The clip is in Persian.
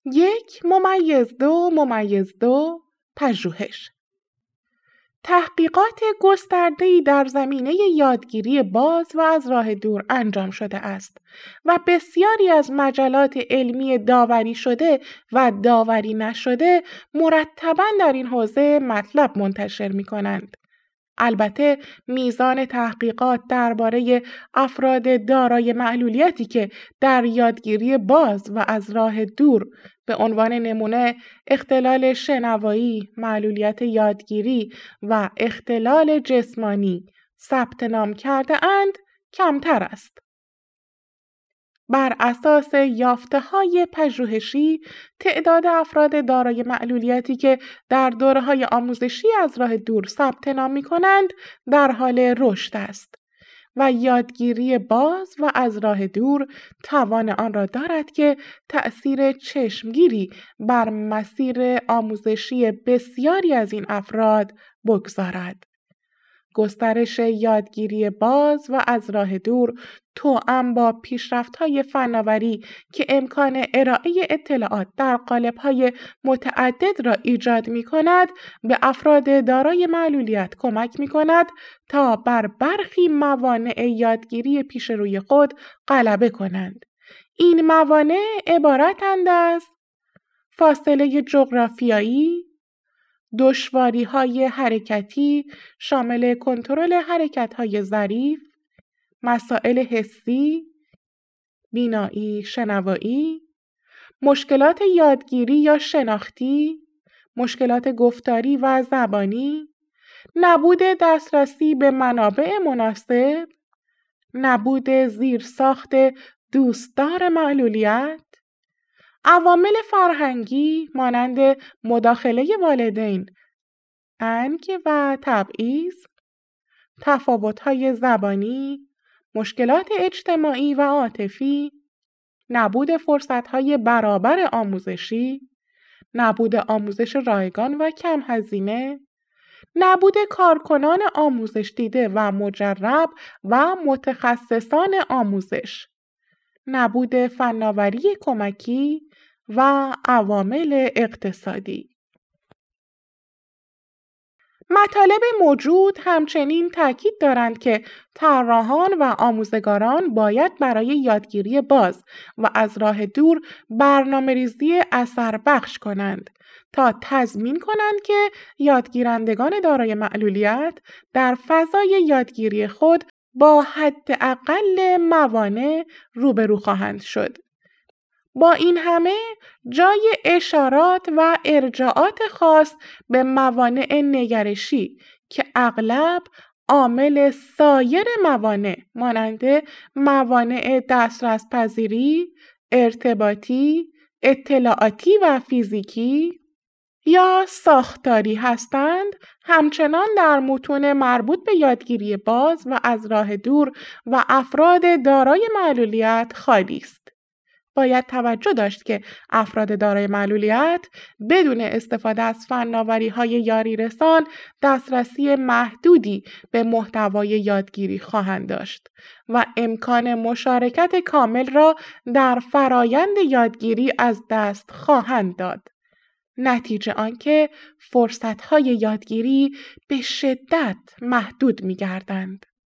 1+2=2 پژوهش. تحقیقات گسترده‌ای در زمینه یادگیری باز و از راه دور انجام شده است و بسیاری از مجلات علمی داوری شده و داوری نشده مرتباً در این حوزه مطلب منتشر می‌کنند. البته میزان تحقیقات درباره افراد دارای معلولیتی که در یادگیری باز و از راه دور به عنوان نمونه اختلال شنوایی، معلولیت یادگیری و اختلال جسمانی ثبت نام کرده اند کمتر است. بر اساس یافته‌های پژوهشی، تعداد افراد دارای معلولیتی که در دوره‌های آموزشی از راه دور ثبت نام می‌کنند در حال رشد است و یادگیری باز و از راه دور توان آن را دارد که تأثیر چشمگیری بر مسیر آموزشی بسیاری از این افراد بگذارد. گسترش یادگیری باز و از راه دور توأم با پیشرفت‌های فناوری که امکان ارائه اطلاعات در قالب‌های متعدد را ایجاد می‌کند، به افراد دارای معلولیت کمک می‌کند تا بر برخی موانع یادگیری پیش روی خود غلبه کنند. این موانع عبارتند از فاصله جغرافیایی، دشواری‌های حرکتی شامل کنترل حرکت‌های ظریف، مسائل حسی، بینایی، شنوایی، مشکلات یادگیری یا شناختی، مشکلات گفتاری و زبانی، نبود دسترسی به منابع مناسب، نبود زیرساخت دوستدار معلولیت، عوامل فرهنگی مانند مداخله والدین، انگ و تبعیض، تفاوت‌های زبانی، مشکلات اجتماعی و عاطفی، نبود فرصت‌های برابر آموزشی، نبود آموزش رایگان و کم هزینه، نبود کارکنان آموزش دیده و مجرب و متخصصان آموزش، نبود فناوری کمکی و عوامل اقتصادی. مطالب موجود همچنین تاکید دارند که طراحان و آموزگاران باید برای یادگیری باز و از راه دور برنامه‌ریزی اثربخش کنند تا تضمین کنند که یادگیرندگان دارای معلولیت در فضای یادگیری خود با حداقل موانع روبرو خواهند شد. با این همه جای اشارات و ارجاعات خاص به موانع نگرشی که اغلب عامل سایر موانع مانند موانع دسترس پذیری، ارتباطی، اطلاعاتی و فیزیکی یا ساختاری هستند، همچنان در متون مربوط به یادگیری باز و از راه دور و افراد دارای معلولیت خالی است. باید توجه داشت که افراد دارای معلولیت بدون استفاده از فناوری‌های یاری رسان دسترسی محدودی به محتوای یادگیری خواهند داشت و امکان مشارکت کامل را در فرایند یادگیری از دست خواهند داد. نتیجه آنکه فرصت‌های یادگیری به شدت محدود می‌گردند.